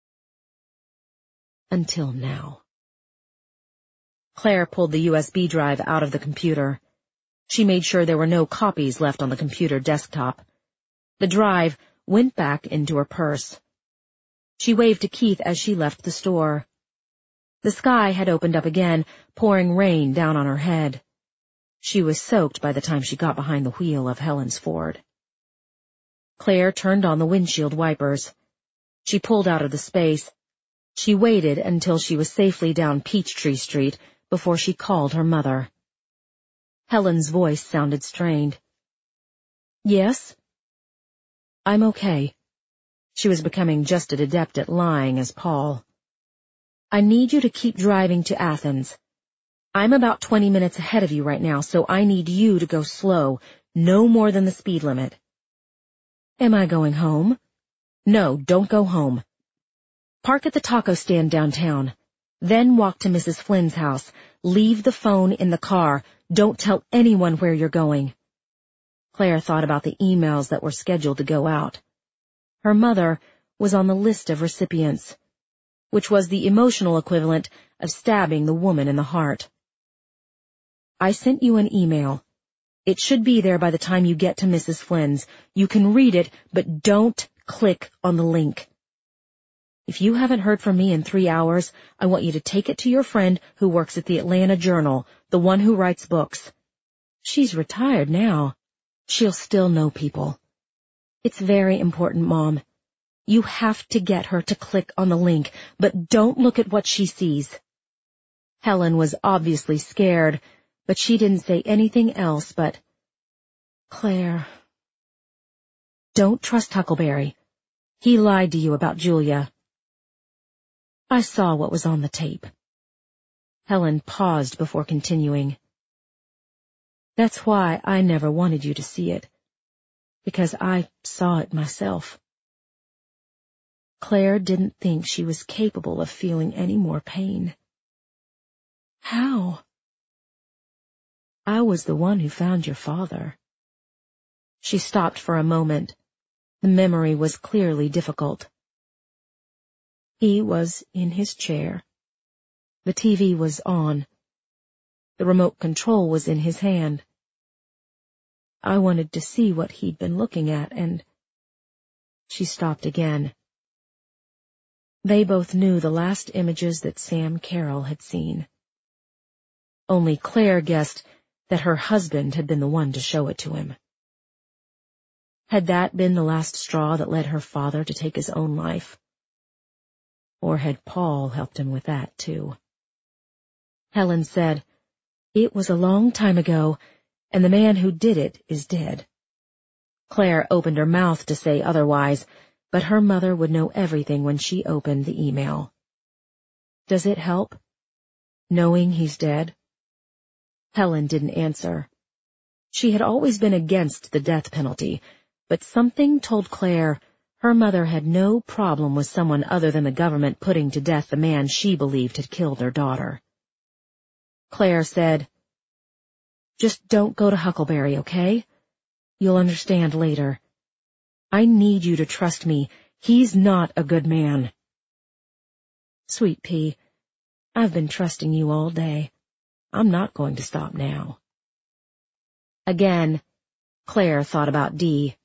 Until now. Claire pulled the U S B drive out of the computer. She made sure there were no copies left on the computer desktop. The drive went back into her purse. She waved to Keith as she left the store. The sky had opened up again, pouring rain down on her head. She was soaked by the time she got behind the wheel of Helen's Ford. Claire turned on the windshield wipers. She pulled out of the space. She waited until she was safely down Peachtree Street before she called her mother. Helen's voice sounded strained. "Yes?" "I'm okay." She was becoming just as adept at lying as Paul. "I need you to keep driving to Athens. I'm about twenty minutes ahead of you right now, so I need you to go slow, no more than the speed limit." "Am I going home?" "No, don't go home. Park at the taco stand downtown. Then walk to Missus Flynn's house. Leave the phone in the car. Don't tell anyone where you're going." Claire thought about the emails that were scheduled to go out. Her mother was on the list of recipients, which was the emotional equivalent of stabbing the woman in the heart. "I sent you an email. It should be there by the time you get to Missus Flynn's. You can read it, but don't click on the link. If you haven't heard from me in three hours, I want you to take it to your friend who works at the Atlanta Journal, the one who writes books. She's retired now. She'll still know people. It's very important, Mom. You have to get her to click on the link, but don't look at what she sees." Helen was obviously scared, but she didn't say anything else but, "Claire, don't trust Huckleberry. He lied to you about Julia. I saw what was on the tape. Helen paused before continuing. That's why I never wanted you to see it, because I saw it myself. Claire didn't think she was capable of feeling any more pain. How? I was the one who found your father. She stopped for a moment. The memory was clearly difficult. He was in his chair. The T V was on. The remote control was in his hand. I wanted to see what he'd been looking at, and... She stopped again. They both knew the last images that Sam Carroll had seen. Only Claire guessed that her husband had been the one to show it to him. Had that been the last straw that led her father to take his own life? Or had Paul helped him with that, too? Helen said, "It was a long time ago, and the man who did it is dead." Claire opened her mouth to say otherwise, but her mother would know everything when she opened the email. Does it help, knowing he's dead? Helen didn't answer. She had always been against the death penalty, but something told Claire her mother had no problem with someone other than the government putting to death the man she believed had killed her daughter. Claire said, "Just don't go to Huckleberry, okay? You'll understand later. I need you to trust me. He's not a good man." "Sweet pea, I've been trusting you all day. I'm not going to stop now." Again, Claire thought about Dee.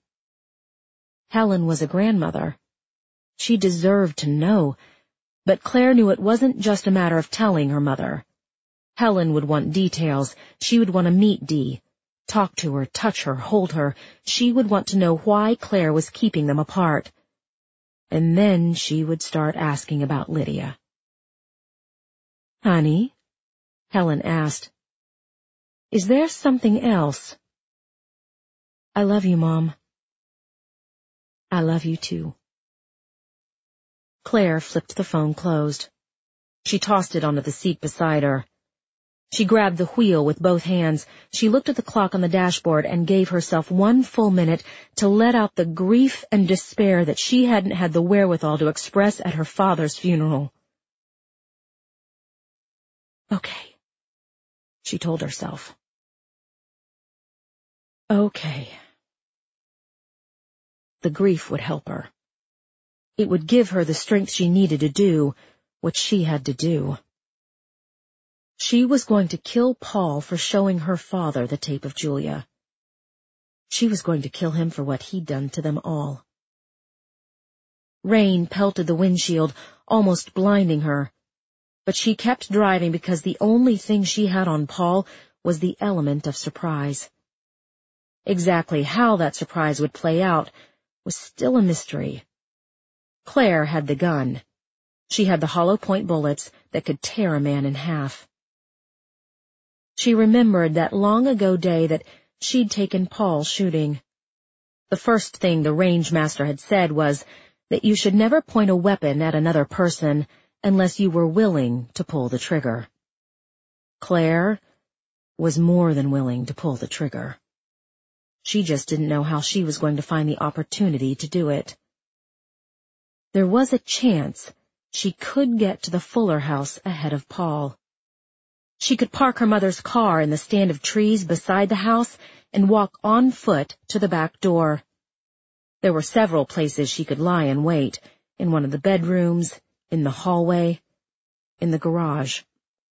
Helen was a grandmother. She deserved to know, but Claire knew it wasn't just a matter of telling her mother. Helen would want details. She would want to meet Dee, talk to her, touch her, hold her. She would want to know why Claire was keeping them apart. And then she would start asking about Lydia. "Honey," Helen asked, "is there something else?" "I love you, Mom." "I love you, too." Claire flipped the phone closed. She tossed it onto the seat beside her. She grabbed the wheel with both hands. She looked at the clock on the dashboard and gave herself one full minute to let out the grief and despair that she hadn't had the wherewithal to express at her father's funeral. "Okay," she told herself. "Okay." The grief would help her. It would give her the strength she needed to do what she had to do. She was going to kill Paul for showing her father the tape of Julia. She was going to kill him for what he'd done to them all. Rain pelted the windshield, almost blinding her, but she kept driving because the only thing she had on Paul was the element of surprise. Exactly how that surprise would play out was still a mystery. Claire had the gun. She had the hollow point bullets that could tear a man in half. She remembered that long-ago day that she'd taken Paul shooting. The first thing the range master had said was that you should never point a weapon at another person unless you were willing to pull the trigger. Claire was more than willing to pull the trigger. She just didn't know how she was going to find the opportunity to do it. There was a chance she could get to the Fuller house ahead of Paul. She could park her mother's car in the stand of trees beside the house and walk on foot to the back door. There were several places she could lie and wait, in one of the bedrooms, in the hallway, in the garage.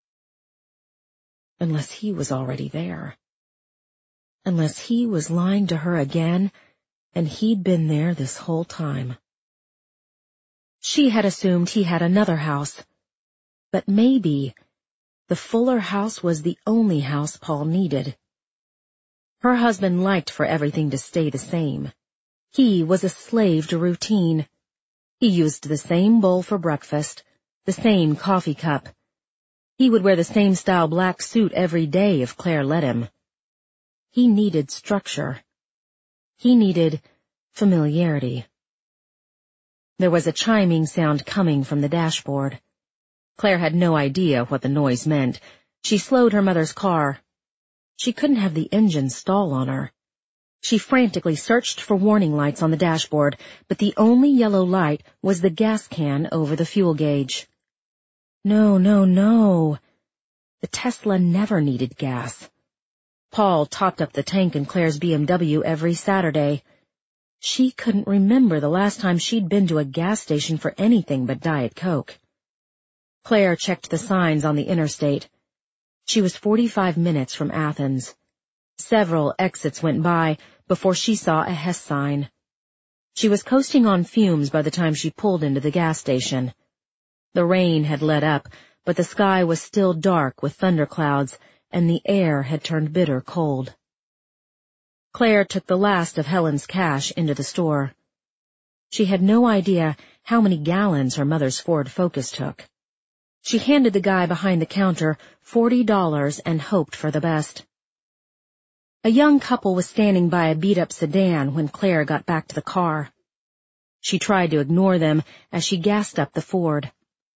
Unless he was already there. Unless he was lying to her again, and he'd been there this whole time. She had assumed he had another house, but maybe the Fuller house was the only house Paul needed. Her husband liked for everything to stay the same. He was a slave to routine. He used the same bowl for breakfast, the same coffee cup. He would wear the same style black suit every day if Claire let him. He needed structure. He needed familiarity. There was a chiming sound coming from the dashboard. Claire had no idea what the noise meant. She slowed her mother's car. She couldn't have the engine stall on her. She frantically searched for warning lights on the dashboard, but the only yellow light was the gas can over the fuel gauge. No, no, no. The Tesla never needed gas. Paul topped up the tank in Claire's B M W every Saturday. She couldn't remember the last time she'd been to a gas station for anything but Diet Coke. Claire checked the signs on the interstate. She was forty-five minutes from Athens. Several exits went by before she saw a Hess sign. She was coasting on fumes by the time she pulled into the gas station. The rain had let up, but the sky was still dark with thunderclouds, and the air had turned bitter cold. Claire took the last of Helen's cash into the store. She had no idea how many gallons her mother's Ford Focus took. She handed the guy behind the counter forty dollars and hoped for the best. A young couple was standing by a beat-up sedan when Claire got back to the car. She tried to ignore them as she gassed up the Ford.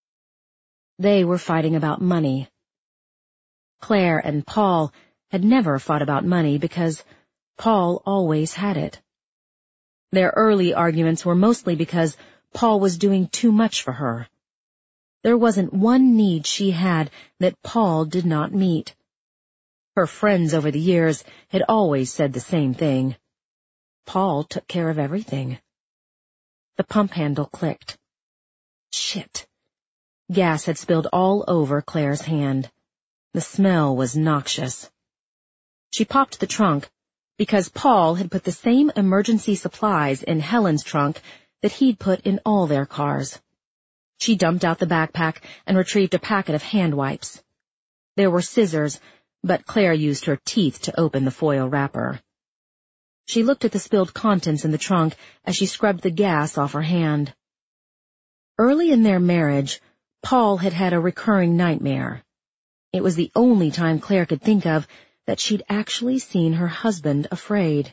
They were fighting about money. Claire and Paul had never fought about money because Paul always had it. Their early arguments were mostly because Paul was doing too much for her. There wasn't one need she had that Paul did not meet. Her friends over the years had always said the same thing. Paul took care of everything. The pump handle clicked. Shit. Gas had spilled all over Claire's hand. The smell was noxious. She popped the trunk because Paul had put the same emergency supplies in Helen's trunk that he'd put in all their cars. She dumped out the backpack and retrieved a packet of hand wipes. There were scissors, but Claire used her teeth to open the foil wrapper. She looked at the spilled contents in the trunk as she scrubbed the gas off her hand. Early in their marriage, Paul had had a recurring nightmare. It was the only time Claire could think of that she'd actually seen her husband afraid.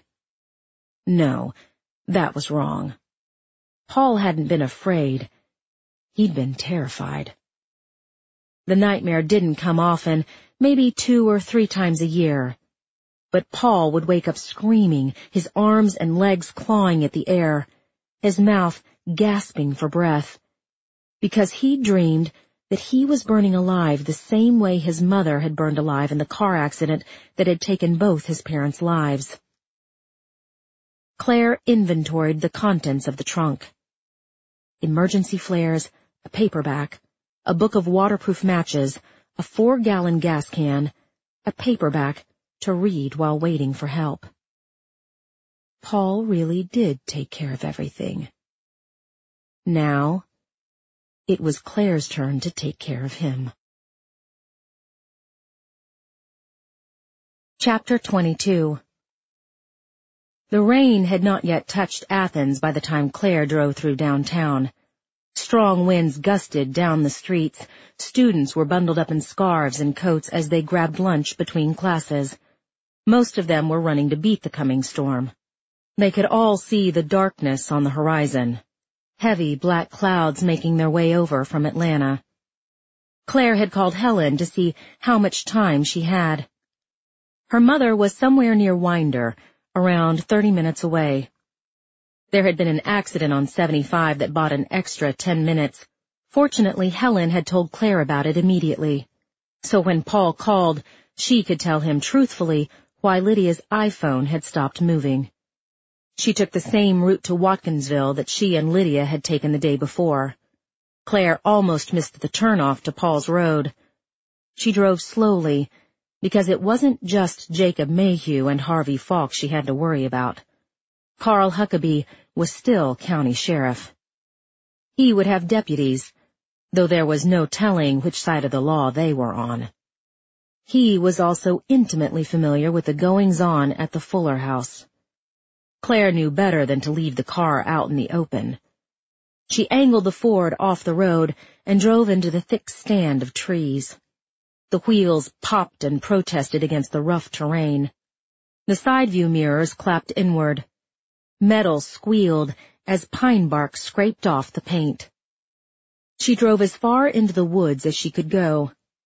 No, that was wrong. Paul hadn't been afraid. He'd been terrified. The nightmare didn't come often, maybe two or three times a year. But Paul would wake up screaming, his arms and legs clawing at the air, his mouth gasping for breath, because he dreamed that he was burning alive the same way his mother had burned alive in the car accident that had taken both his parents' lives. Claire inventoried the contents of the trunk. Emergency flares, a paperback, a book of waterproof matches, a four-gallon gas can, a paperback to read while waiting for help. Paul really did take care of everything. Now, it was Claire's turn to take care of him. Chapter twenty-two. The rain had not yet touched Athens by the time Claire drove through downtown. Strong winds gusted down the streets. Students were bundled up in scarves and coats as they grabbed lunch between classes. Most of them were running to beat the coming storm. They could all see the darkness on the horizon, heavy black clouds making their way over from Atlanta. Claire had called Helen to see how much time she had. Her mother was somewhere near Winder, around thirty minutes away. There had been an accident on seventy-five that bought an extra ten minutes. Fortunately, Helen had told Claire about it immediately. So when Paul called, she could tell him truthfully why Lydia's iPhone had stopped moving. She took the same route to Watkinsville that she and Lydia had taken the day before. Claire almost missed the turnoff to Paul's road. She drove slowly, because it wasn't just Jacob Mayhew and Harvey Falk she had to worry about. Carl Huckabee was still county sheriff. He would have deputies, though there was no telling which side of the law they were on. He was also intimately familiar with the goings-on at the Fuller house. Claire knew better than to leave the car out in the open. She angled the Ford off the road and drove into the thick stand of trees. The wheels popped and protested against the rough terrain. The side view mirrors clapped inward. Metal squealed, as pine bark scraped off the paint. She drove as far into the woods as she could go,